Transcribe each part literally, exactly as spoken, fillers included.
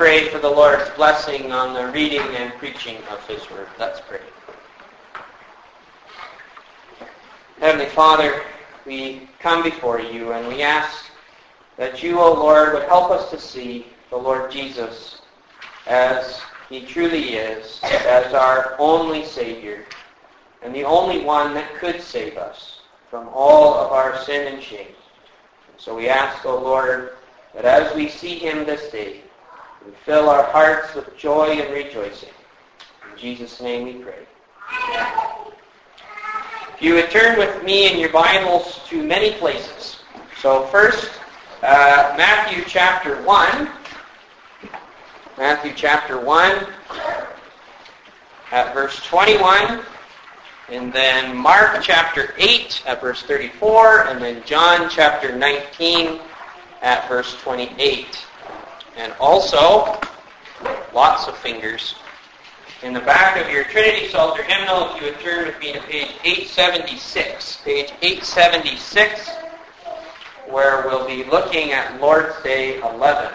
pray for the Lord's blessing on the reading and preaching of His Word. Let's pray. Heavenly Father, we come before you and we ask that you, O Lord, would help us to see the Lord Jesus as He truly is, as our only Savior, and the only one that could save us from all of our sin and shame. And so we ask, O Lord, that as we see Him this day, we fill our hearts with joy and rejoicing. In Jesus' name we pray. If you would turn with me in your Bibles to many places. So first, uh, Matthew chapter one. Matthew chapter one at verse twenty-one. And then Mark chapter eight at verse thirty-four. And then John chapter nineteen at verse twenty-eight. And also, lots of fingers. In the back of your Trinity Psalter hymnal, if you would turn with me to page eight seventy-six. Page eight seventy-six, where we'll be looking at Lord's Day eleven.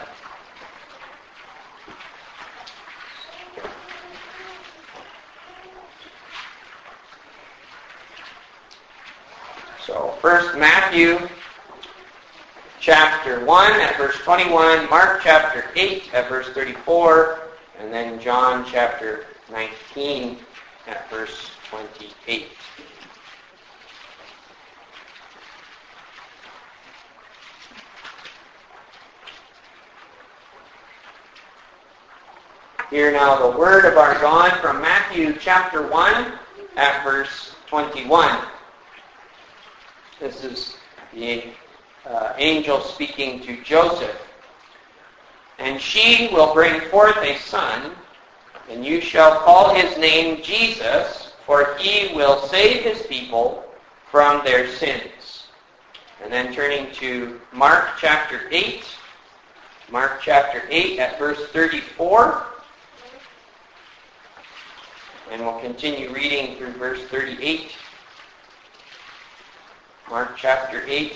So, first Matthew chapter one at verse twenty-one, Mark chapter eight at verse thirty-four, and then John chapter nineteen at verse twenty-eight. Hear now the word of our God from Matthew chapter one at verse twenty-one. This is the uh, angel speaking to Joseph. And she will bring forth a son, and you shall call his name Jesus, for he will save his people from their sins. And then turning to Mark chapter eight, Mark chapter eight at verse thirty-four. And we'll continue reading through verse thirty-eight. Mark chapter eight,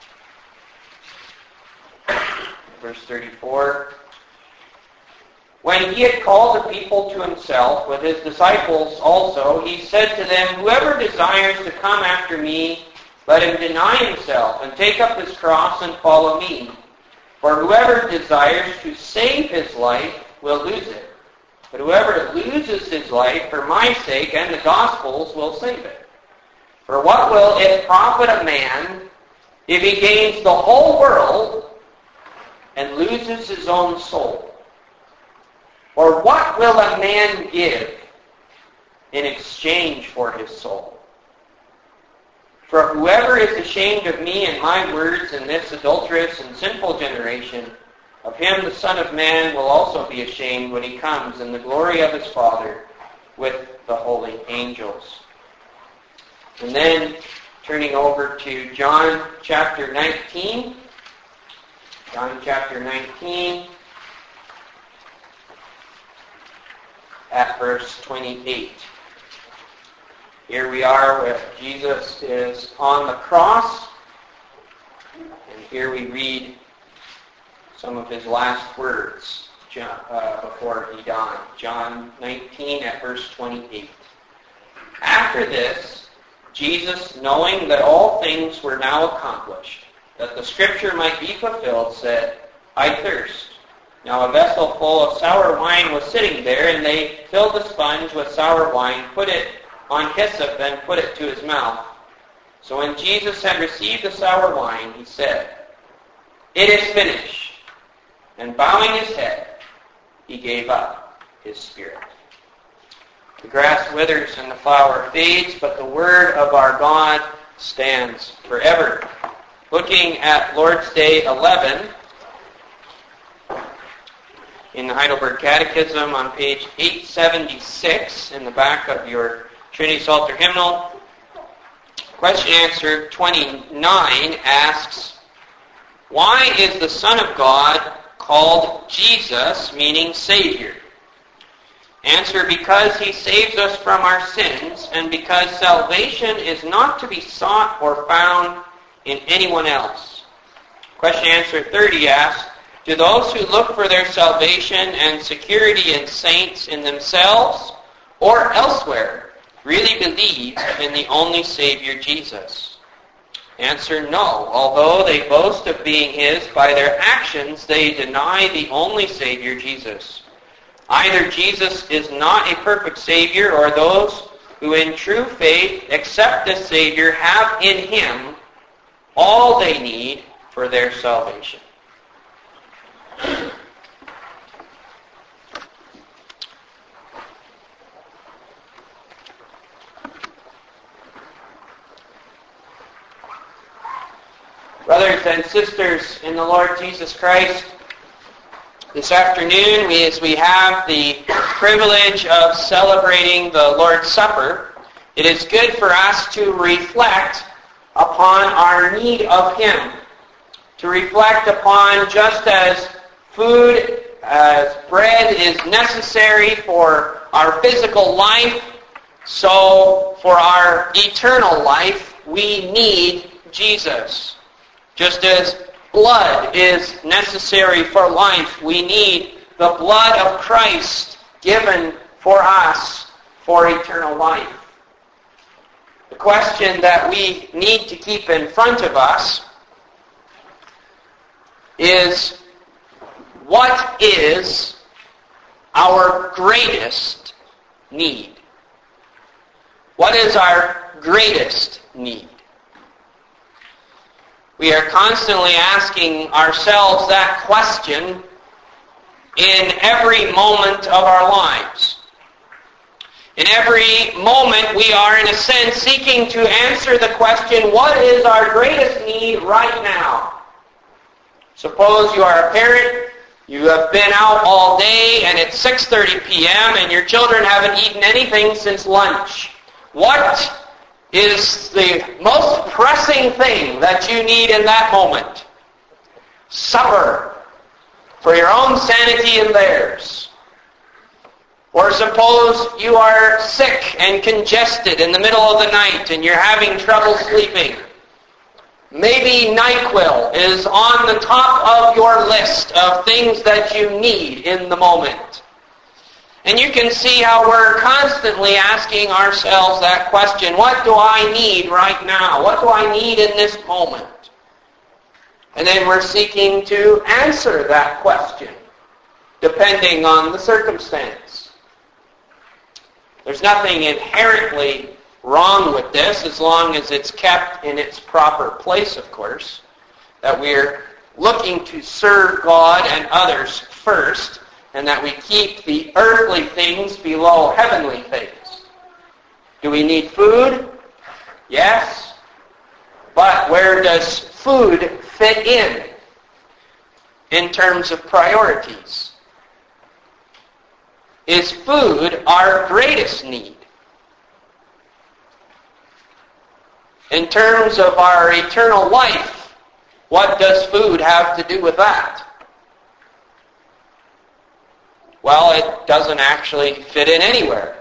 verse thirty-four. When he had called the people to himself with his disciples also, he said to them, "Whoever desires to come after me, let him deny himself and take up his cross and follow me. For whoever desires to save his life will lose it. But whoever loses his life for my sake and the gospel's will save it. For what will it profit a man if he gains the whole world and loses his own soul? Or what will a man give in exchange for his soul? For whoever is ashamed of me and my words in this adulterous and sinful generation, of him the Son of Man will also be ashamed when he comes in the glory of his Father with the holy angels." And then turning over to John chapter nineteen. John chapter nineteen at verse twenty-eight. Here we are where Jesus is on the cross. And here we read some of his last words John, uh, before he died. John nineteen at verse twenty-eight. After this, Jesus, knowing that all things were now accomplished, that the Scripture might be fulfilled, said, "I thirst." Now a vessel full of sour wine was sitting there, and they filled a sponge with sour wine, put it on hyssop, and put it to his mouth. So when Jesus had received the sour wine, he said, "It is finished." And bowing his head, he gave up his spirit. The grass withers and the flower fades, but the word of our God stands forever. Looking at Lord's Day eleven, in the Heidelberg Catechism on page eight seventy-six, in the back of your Trinity Psalter hymnal, question answer twenty-nine asks, "Why is the Son of God called Jesus, meaning Savior?" Answer, because he saves us from our sins, and because salvation is not to be sought or found in anyone else. Question answer thirty asks, Do those who look for their salvation and security in saints in themselves or elsewhere really believe in the only Savior, Jesus? Answer, no. Although they boast of being His, by their actions they deny the only Savior, Jesus. Either Jesus is not a perfect Savior, or those who in true faith accept this Savior have in Him all they need for their salvation. Brothers and sisters in the Lord Jesus Christ, this afternoon, we, as we have the privilege of celebrating the Lord's Supper, it is good for us to reflect upon our need of Him, to reflect upon just as food, as bread is necessary for our physical life, so for our eternal life, we need Jesus. Just as blood is necessary for life, we need the blood of Christ given for us for eternal life. The question that we need to keep in front of us is, what is our greatest need? What is our greatest need? We are constantly asking ourselves that question in every moment of our lives. In every moment we are, in a sense, seeking to answer the question, what is our greatest need right now? Suppose you are a parent, you have been out all day, and it's six thirty p.m., and your children haven't eaten anything since lunch. What is the most pressing thing that you need in that moment? Supper, for your own sanity and theirs. Or suppose you are sick and congested in the middle of the night and you're having trouble sleeping. Maybe NyQuil is on the top of your list of things that you need in the moment. And you can see how we're constantly asking ourselves that question, what do I need right now? What do I need in this moment? And then we're seeking to answer that question, depending on the circumstance. There's nothing inherently wrong with this, as long as it's kept in its proper place, of course, that we're looking to serve God and others first, and that we keep the earthly things below heavenly things. Do we need food? Yes. But where does food fit in, in terms of priorities? Is food our greatest need? In terms of our eternal life, what does food have to do with that? Well, it doesn't actually fit in anywhere.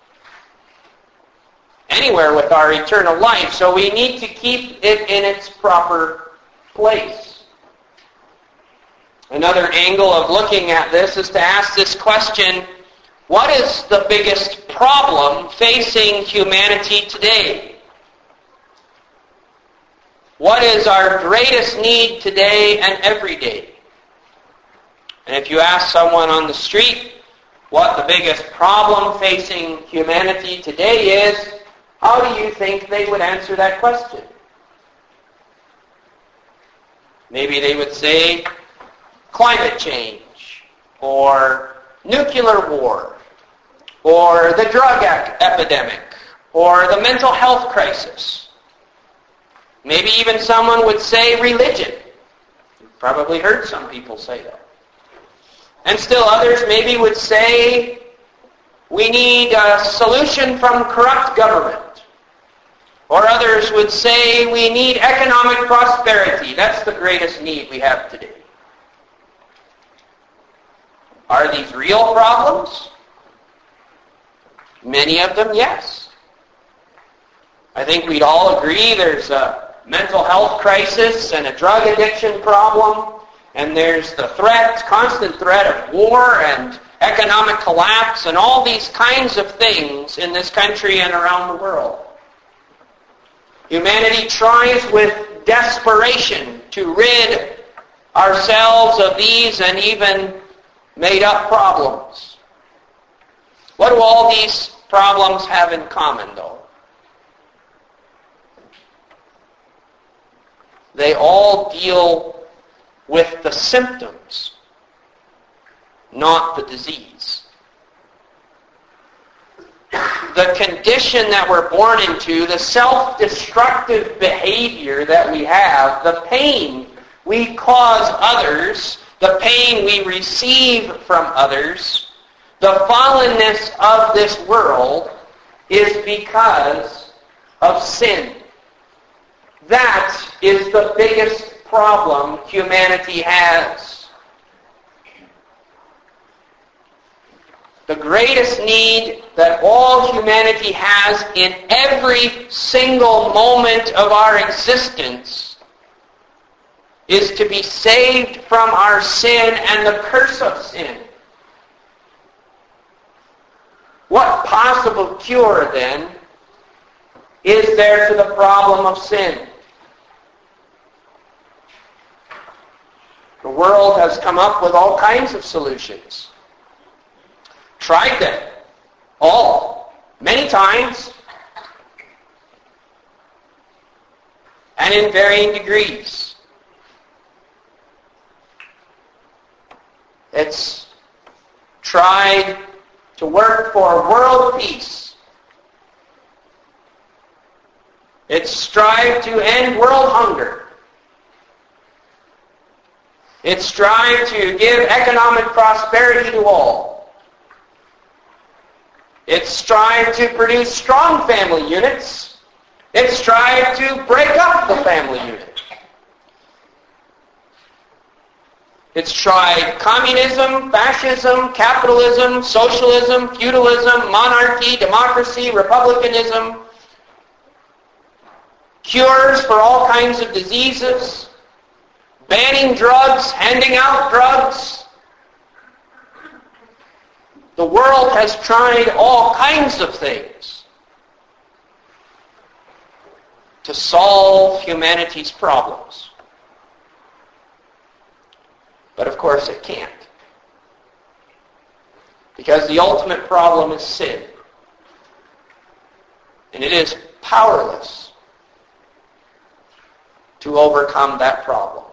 Anywhere with our eternal life. So we need to keep it in its proper place. Another angle of looking at this is to ask this question, what is the biggest problem facing humanity today? What is our greatest need today and every day? And if you ask someone on the street what the biggest problem facing humanity today is, how do you think they would answer that question? Maybe they would say climate change, or nuclear war, or the drug epidemic, or the mental health crisis. Maybe even someone would say religion. You've probably heard some people say that. And still others maybe would say, we need a solution from corrupt government. Or others would say, we need economic prosperity. That's the greatest need we have today. Are these real problems? Many of them, yes. I think we'd all agree there's a mental health crisis and a drug addiction problem, And there's the threat, constant threat of war and economic collapse and all these kinds of things in this country and around the world. Humanity tries with desperation to rid ourselves of these and even made-up problems. What do all these problems have in common, though? They all deal with the symptoms, not the disease. The condition that we're born into, the self-destructive behavior that we have, the pain we cause others, the pain we receive from others, the fallenness of this world is because of sin. That is the biggest problem humanity has. The greatest need that all humanity has in every single moment of our existence is to be saved from our sin and the curse of sin. What possible cure, then, is there to the problem of sin? The world has come up with all kinds of solutions. Tried them. All. Many times. And in varying degrees. It's tried to work for world peace. It's strived to end world hunger. It's strived to give economic prosperity to all. It strived to produce strong family units. It strived to break up the family unit. It's tried communism, fascism, capitalism, socialism, feudalism, monarchy, democracy, republicanism, cures for all kinds of diseases, banning drugs, handing out drugs. The world has tried all kinds of things to solve humanity's problems. But of course it can't. Because the ultimate problem is sin. And it is powerless to overcome that problem.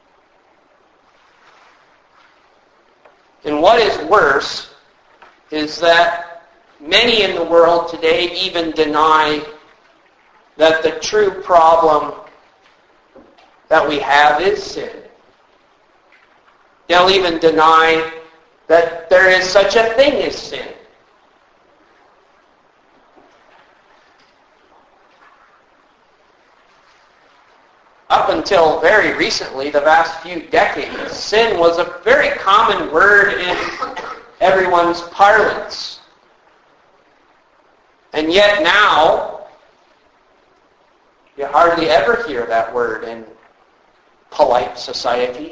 And what is worse is that many in the world today even deny that the true problem that we have is sin. They'll even deny that there is such a thing as sin. Up until very recently, the last few decades, sin was a very common word in everyone's parlance. And yet now, you hardly ever hear that word in polite society.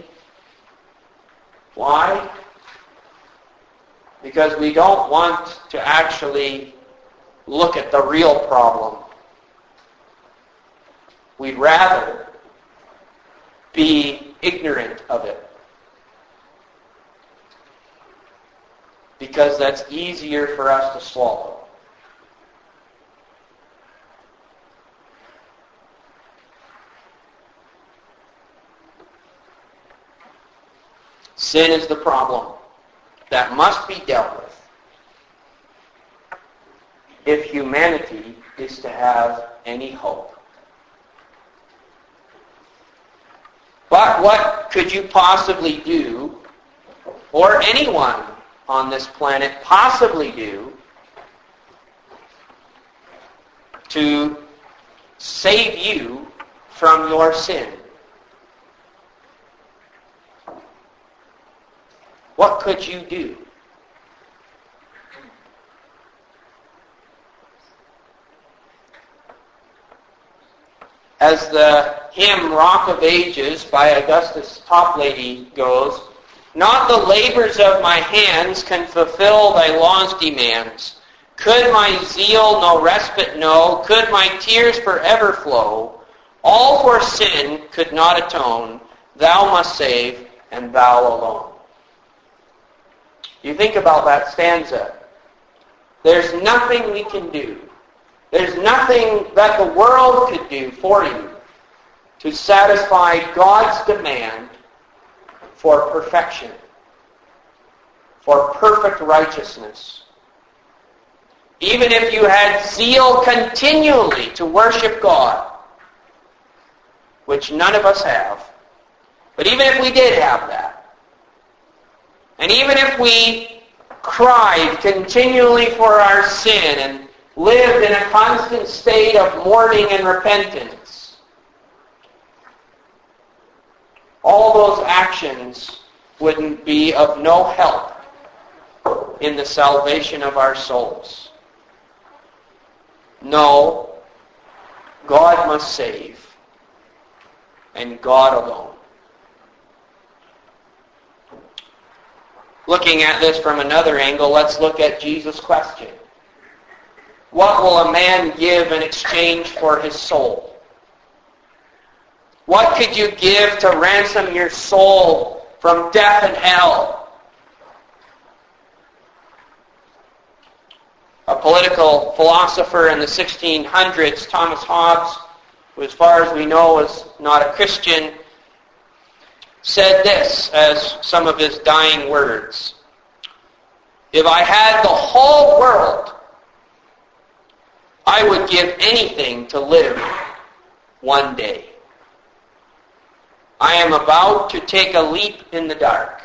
Why? Because we don't want to actually look at the real problem. We'd rather be ignorant of it. Because that's easier for us to swallow. Sin is the problem that must be dealt with if humanity is to have any hope. But what could you possibly do, or anyone on this planet possibly do, to save you from your sin? What could you do? as the hymn Rock of Ages by Augustus Toplady goes, "Not the labors of my hands can fulfill thy law's demands. Could my zeal no respite know, could my tears forever flow, all for sin could not atone, thou must save, and thou alone." You think about that stanza. There's nothing we can do. There's nothing that the world could do for you to satisfy God's demand for perfection, for perfect righteousness. Even if you had zeal continually to worship God, which none of us have, but even if we did have that, and even if we cried continually for our sin and lived in a constant state of mourning and repentance, all those actions wouldn't be of no help in the salvation of our souls. No, God must save, and God alone. Looking at this from another angle, let's look at Jesus' question. What will a man give in exchange for his soul? What could you give to ransom your soul from death and hell? A political philosopher in the sixteen hundreds, Thomas Hobbes, who as far as we know was not a Christian, said this as some of his dying words: "If I had the whole world, I would give anything to live one day. I am about to take a leap in the dark.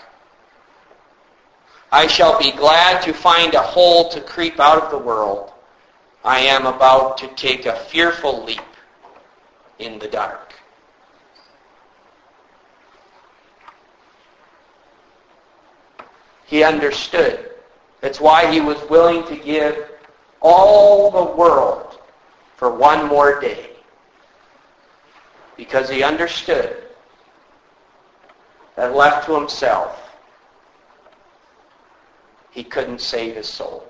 I shall be glad to find a hole to creep out of the world. I am about to take a fearful leap in the dark." He understood. That's why he was willing to give all the world for one more day. Because he understood that left to himself, he couldn't save his soul.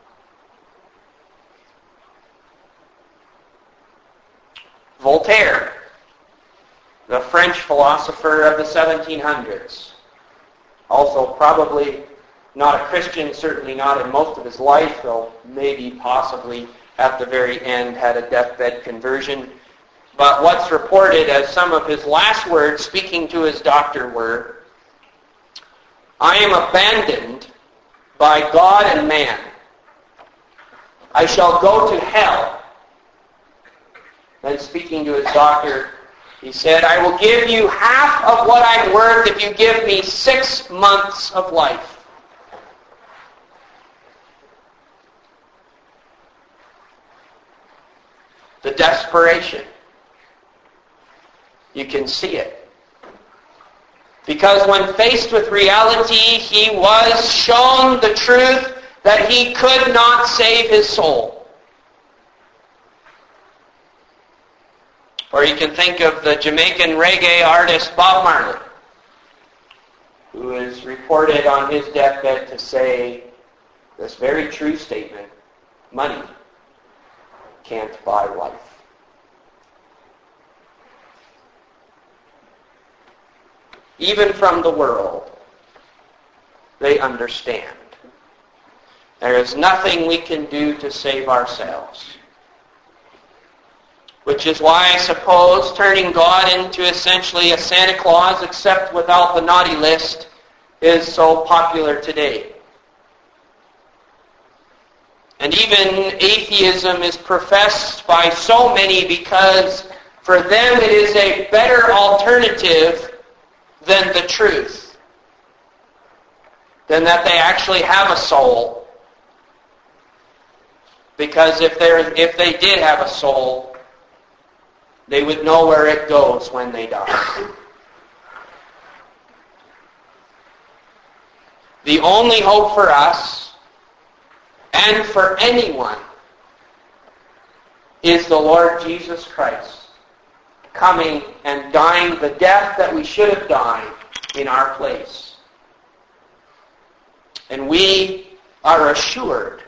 Voltaire, the French philosopher of the seventeen hundreds, also probably not a Christian, certainly not in most of his life, though maybe possibly at the very end had a deathbed conversion. But what's reported as some of his last words speaking to his doctor were, "I am abandoned by God and man. I shall go to hell." Then speaking to his doctor, he said, "I will give you half of what I'm worth if you give me six months of life." The desperation. You can see it. Because when faced with reality, he was shown the truth that he could not save his soul. Or you can think of the Jamaican reggae artist Bob Marley, who is reported on his deathbed to say this very true statement: money can't buy life. Even from the world, they understand. There is nothing we can do to save ourselves. Which is why I suppose turning God into essentially a Santa Claus, except without the naughty list, is so popular today. And even atheism is professed by so many because for them it is a better alternative than the truth. Than that they actually have a soul. Because if they're if they did have a soul, they would know where it goes when they die. The only hope for us and for anyone is the Lord Jesus Christ. coming and dying the death that we should have died in our place. And we are assured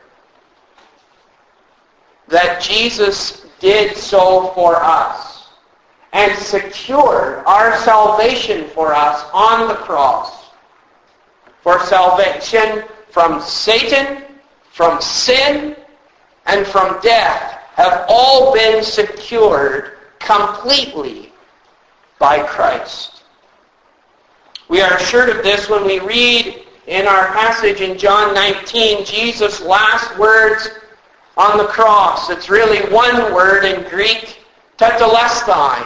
that Jesus did so for us and secured our salvation for us on the cross. For salvation from Satan, from sin, and from death have all been secured completely by Christ. We are assured of this when we read in our passage in John nineteen, Jesus' last words on the cross. It's really one word in Greek, tetelestai.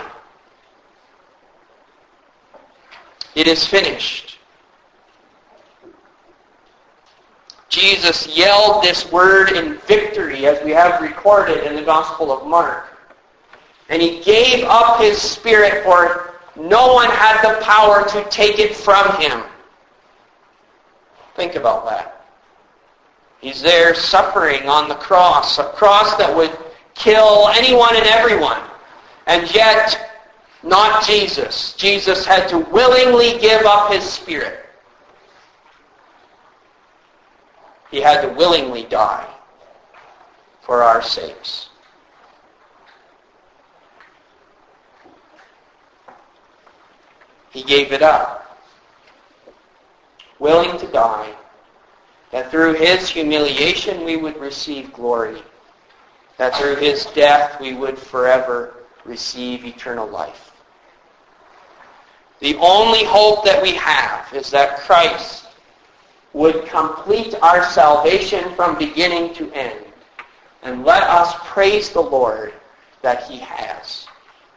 It is finished. Jesus yelled this word in victory, as we have recorded in the Gospel of Mark. And he gave up his spirit, for no one had the power to take it from him. Think about that. He's there suffering on the cross, a cross that would kill anyone and everyone. And yet, not Jesus. Jesus had to willingly give up his spirit. He had to willingly die for our sakes. He gave it up, willing to die, that through his humiliation we would receive glory, that through his death we would forever receive eternal life. The only hope that we have is that Christ would complete our salvation from beginning to end. And let us praise the Lord that he has.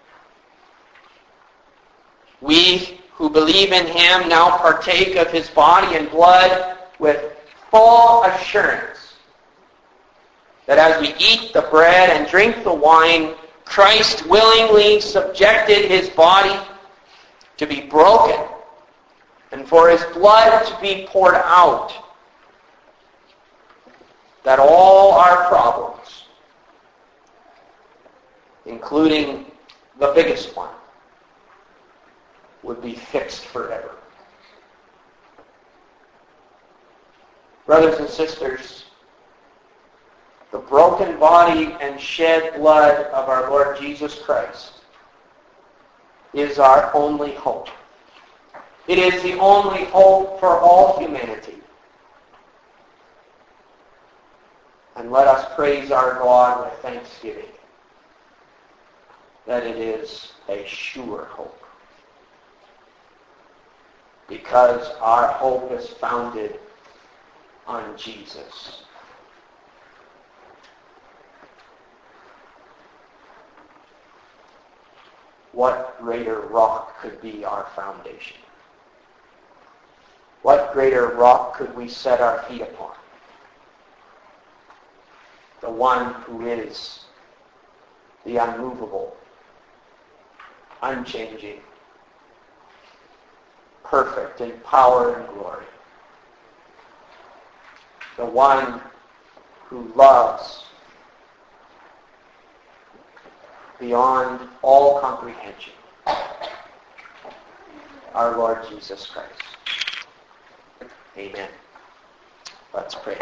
We who believe in him now partake of his body and blood with full assurance that as we eat the bread and drink the wine, Christ willingly subjected his body to be broken and for his blood to be poured out, that all our problems, including the biggest one, would be fixed forever. Brothers and sisters, the broken body and shed blood of our Lord Jesus Christ is our only hope. It is the only hope for all humanity. And let us praise our God with thanksgiving that it is a sure hope. Because our hope is founded on Jesus. What greater rock could be our foundation? What greater rock could we set our feet upon? The one who is the unmovable, unchanging, perfect in power and glory. The one who loves beyond all comprehension. Our Lord Jesus Christ. Amen. Let's pray.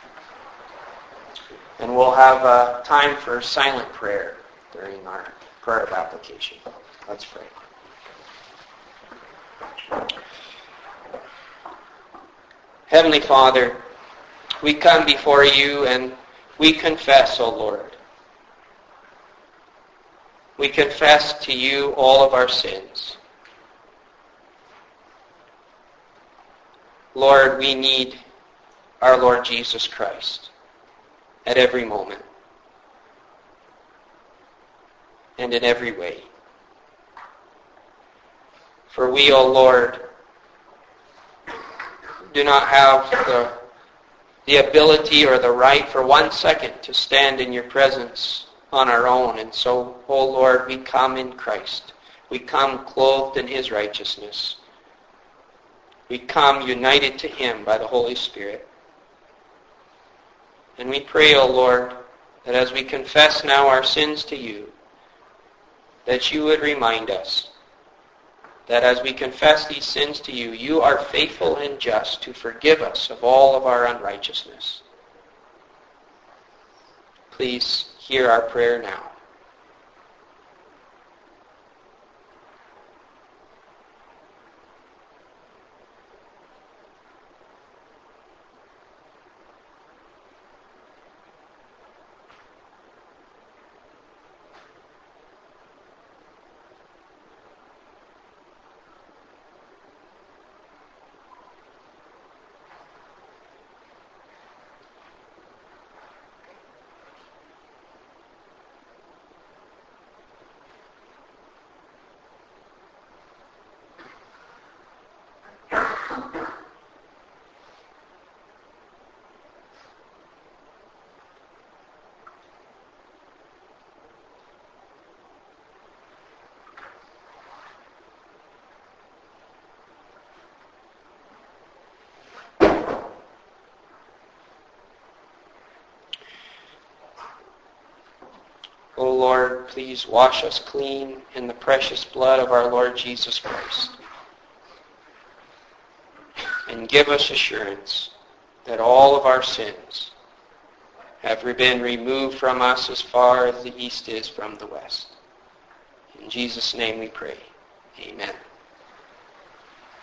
And we'll have uh, time for silent prayer during our prayer of application. Let's pray. Heavenly Father, we come before you and we confess, O Lord. We confess to you all of our sins. Lord, we need our Lord Jesus Christ at every moment and in every way. For we, O Lord, do not have the, the ability or the right for one second to stand in your presence on our own. And so, O Lord, we come in Christ. We come clothed in his righteousness. We come united to him by the Holy Spirit. And we pray, O Lord, that as we confess now our sins to you, that you would remind us that as we confess these sins to you, you are faithful and just to forgive us of all of our unrighteousness. Please hear our prayer now. O Lord, please wash us clean in the precious blood of our Lord Jesus Christ. And give us assurance that all of our sins have been removed from us as far as the east is from the west. In Jesus' name we pray. Amen.